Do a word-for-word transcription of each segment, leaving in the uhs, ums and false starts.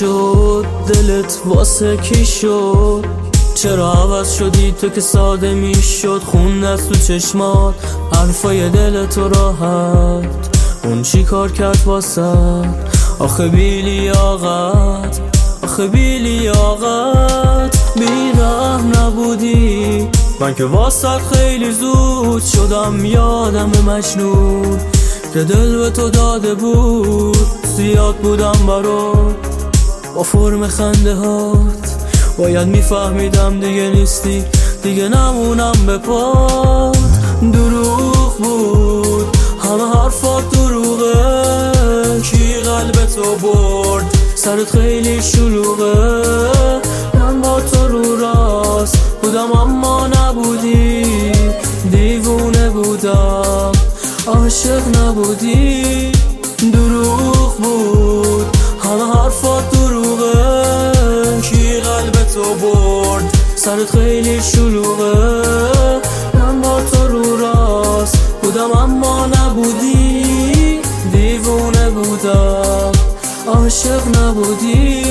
شد؟ دلت واسه کی شد؟ چرا عوض شدی تو که ساده میشد؟ خون از تو چشمات حرفای دلتو راحت، اون چی کار کرد واسه؟ آخه بی لیاقت، آخه بی لیاقت. بی‌رحم نبودی، من که واسط خیلی زود شدم یادم مجنون که دل به تو داده بود. زیاد بودم برات با فرم خنده هات، باید میفهمیدم دیگه نیستی، دیگه نمونم به پات. دروغ بود همه حرفات دروغه، کی قلب تو برد؟ سرت خیلی شلوغه. من با تو رو راست بودم اما نبودی، دیوونه بودم عاشق نبودی. دروغ بود همه حرفات دروغه، کی قلب تو برد؟ سرت خیلی شلوغه. من با تو رو راست بودم اما نبودی، دیوونه بودم عاشق نبودی.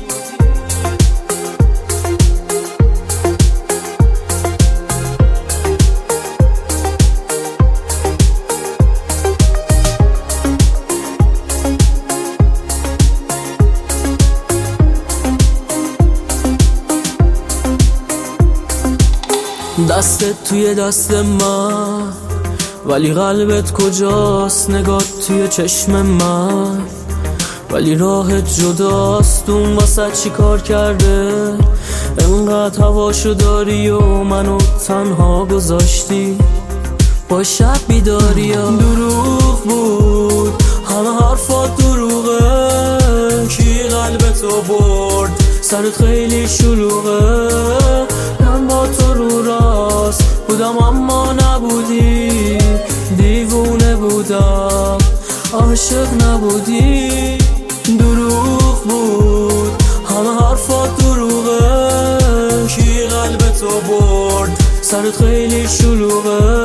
دستت توی دست من ولی قلبت کجاست؟ نگات توی چشم من ولی راهت جداست. اون واسه چی کار کرده؟ انقدر هواشو داری و منو تنها گذاشتی با شب بیداریم. دروغ بود همه حرفات دروغه، کی قلب تو برد؟ سرت خیلی شلوغه. من با تو رو راست بودم اما نبودی، دیوونه بودم عاشق نبودی. دروغ بود همه حرفات دروغه، کی قلب تو برد؟ سرت خیلی شلوغه.